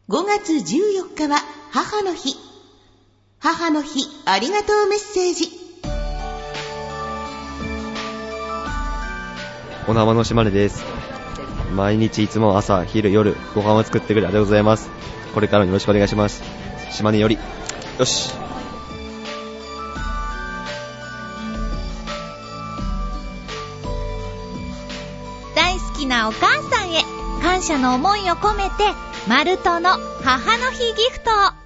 5月14日は母の日。母の日ありがとうメッセージ。 おなまのしまるです。毎日いつも朝、昼、夜、ご飯を作ってくれありがとうございます。これからもよろしくお願いします。島根より。よし。 大好きなお母さんへ感謝の思いを込めて、マルトの母の日ギフトを。